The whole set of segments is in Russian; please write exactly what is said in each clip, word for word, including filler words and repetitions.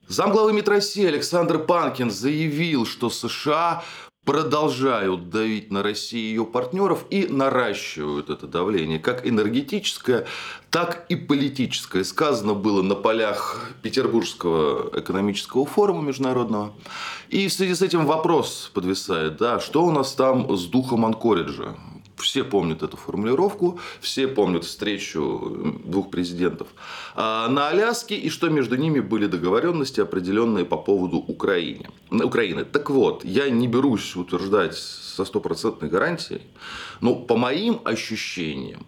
Замглавы МИД России Александр Панкин заявил, что США продолжают давить на Россию и ее партнеров и наращивают это давление, как энергетическое, так и политическое. Сказано было на полях Петербургского экономического форума международного. И в связи с этим вопрос подвисает, да, что у нас там с духом Анкориджа? Все помнят эту формулировку, все помнят встречу двух президентов на Аляске и что между ними были договоренности определенные по поводу Украины. Украины. Так вот, я не берусь утверждать со стопроцентной гарантией, но по моим ощущениям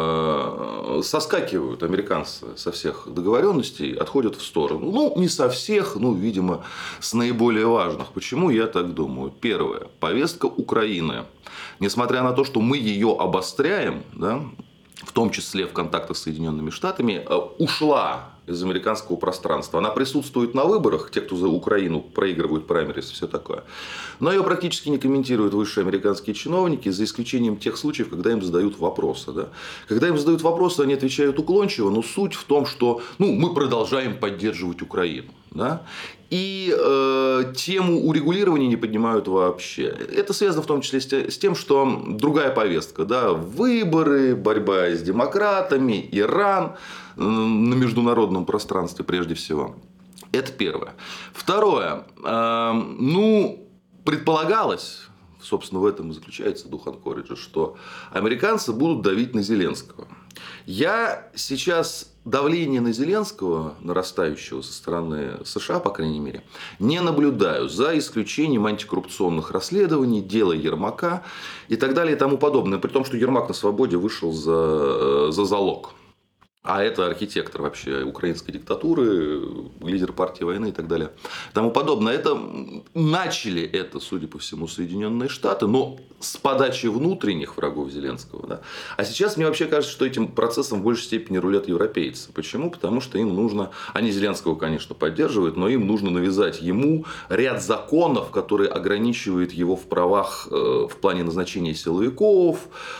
соскакивают американцы со всех договоренностей, отходят в сторону. Ну, не со всех, ну, видимо, с наиболее важных. Почему я так думаю? Первое. Повестка Украины. Несмотря на то, что мы ее обостряем, да, в том числе в контактах с Соединенными Штатами, ушла из американского пространства. Она присутствует на выборах, те, кто за Украину проигрывают праймерис и все такое. Но ее практически не комментируют высшие американские чиновники, за исключением тех случаев, когда им задают вопросы. Да. Когда им задают вопросы, они отвечают уклончиво, но суть в том, что ну, мы продолжаем поддерживать Украину. Да? И э, тему урегулирования не поднимают вообще. Это связано в том числе с тем, что другая повестка. Да? Выборы, борьба с демократами, Иран э, на международном пространстве прежде всего. Это первое. Второе. Э, ну, предполагалось, собственно, в этом и заключается дух Анкориджа, что американцы будут давить на Зеленского. Я сейчас давление на Зеленского, нарастающего со стороны США, по крайней мере, не наблюдаю, за исключением антикоррупционных расследований, дела Ермака и так далее и тому подобное. При том, что Ермак на свободе вышел за, за залог. А это архитектор вообще украинской диктатуры, лидер партии войны и так далее. Тому подобное. Это начали это, судя по всему, Соединенные Штаты, но с подачи внутренних врагов Зеленского. Да. А сейчас мне вообще кажется, что этим процессом в большей степени рулят европейцы. Почему? Потому что им нужно, они Зеленского, конечно, поддерживают, но им нужно навязать ему ряд законов, которые ограничивают его в правах в плане назначения силовиков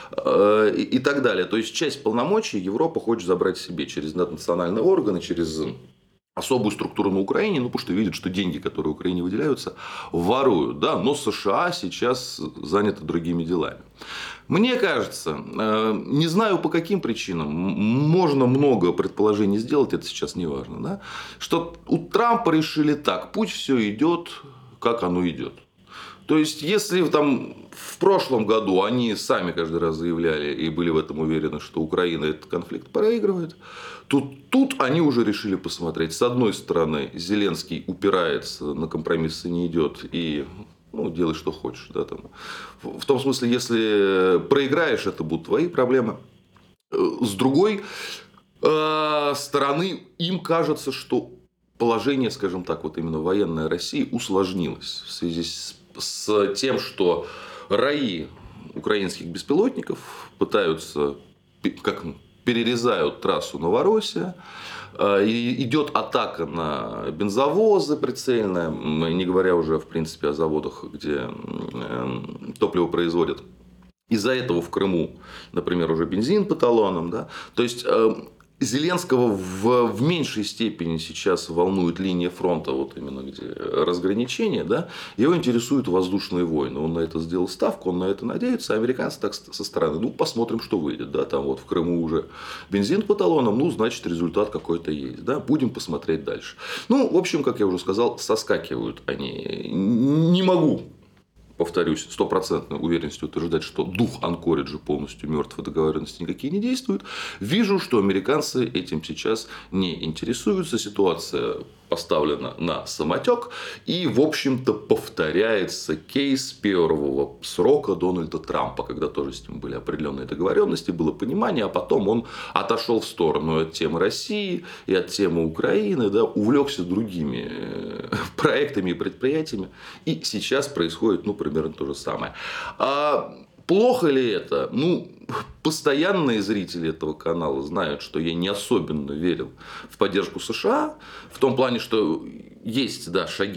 и так далее. То есть часть полномочий Европа хочет забрать себе через наднациональные органы, через особую структуру на Украине, ну, потому что видят, что деньги, которые Украине выделяются, воруют. Да? Но США сейчас заняты другими делами. Мне кажется, не знаю по каким причинам, можно много предположений сделать, это сейчас не важно, да? Что у Трампа решили так, пусть все идет, как оно идет. То есть, если там в прошлом году они сами каждый раз заявляли и были в этом уверены, что Украина этот конфликт проигрывает, то тут они уже решили посмотреть. С одной стороны, Зеленский упирается, на компромиссы не идет и ну, делай, что хочешь. Да, там. В том смысле, если проиграешь, это будут твои проблемы. С другой стороны, им кажется, что положение, скажем так, вот именно военной России усложнилось в связи с с тем, что раи украинских беспилотников пытаются, как перерезают трассу Новороссия, идет атака на бензовозы прицельная, не говоря уже, в принципе, о заводах, где топливо производят. Из-за этого в Крыму, например, уже бензин по талонам. Да? То есть, Зеленского в, в меньшей степени сейчас волнует линия фронта, вот именно где разграничение, да, его интересуют воздушные войны. Он на это сделал ставку, он на это надеется, а американцы так со стороны, ну, посмотрим, что выйдет, да, там вот в Крыму уже бензин по талонам, ну, значит, результат какой-то есть, да, будем посмотреть дальше. Ну, в общем, как я уже сказал, соскакивают они. Не могу, повторюсь, стопроцентной уверенностью утверждать, что дух Анкориджа полностью мертв и договоренности никакие не действуют. Вижу, что американцы этим сейчас не интересуются. Ситуация поставлена на самотек. И, в общем-то, повторяется кейс первого срока Дональда Трампа, когда тоже с ним были определенные договоренности, было понимание, а потом он отошел в сторону от темы России и от темы Украины, да, увлекся другими проектами и предприятиями. И сейчас происходит, ну, примерно то же самое. А плохо ли это? Ну, постоянные зрители этого канала знают, что я не особенно верил в поддержку США, в том плане, что есть, да, шаги,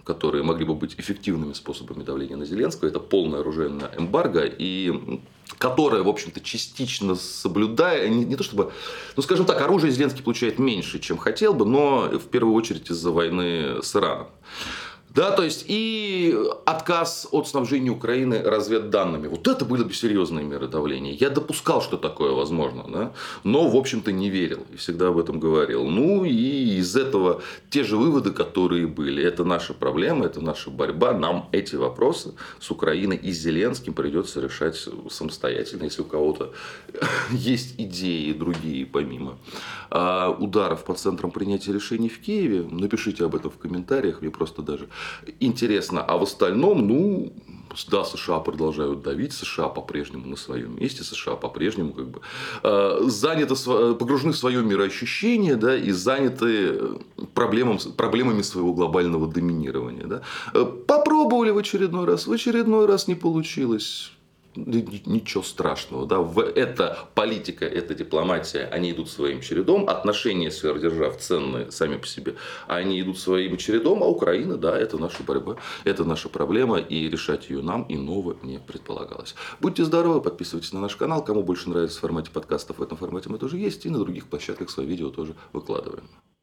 которые могли бы быть эффективными способами давления на Зеленского, это полное оружейное эмбарго, и которое, в общем-то, частично соблюдая, не, не то чтобы, ну, скажем так, оружие Зеленский получает меньше, чем хотел бы, но в первую очередь из-за войны с Ираном. Да, то есть, и отказ от снабжения Украины разведданными. Вот это были бы серьезные меры давления. Я допускал, что такое возможно, да? Но, в общем-то, не верил. И всегда об этом говорил. Ну, и из этого те же выводы, которые были. Это наша проблема, это наша борьба. Нам эти вопросы с Украиной и Зеленским придется решать самостоятельно. Если у кого-то есть идеи другие, помимо ударов по центрам принятия решений в Киеве, напишите об этом в комментариях. Мне просто даже интересно. А в остальном, ну, да, США продолжают давить, США по-прежнему на своем месте, США по-прежнему как бы э, заняты, погружены в свое мироощущение, да, и заняты проблемами, проблемами своего глобального доминирования. Да. Попробовали в очередной раз, в очередной раз не получилось. Ничего страшного. Да? Это политика, это дипломатия, они идут своим чередом. Отношения сверхдержав ценные сами по себе, они идут своим чередом. А Украина, да, это наша борьба, это наша проблема. И решать ее нам иного не предполагалось. Будьте здоровы, подписывайтесь на наш канал. Кому больше нравится в формате подкастов, в этом формате мы тоже есть. И на других площадках свои видео тоже выкладываем.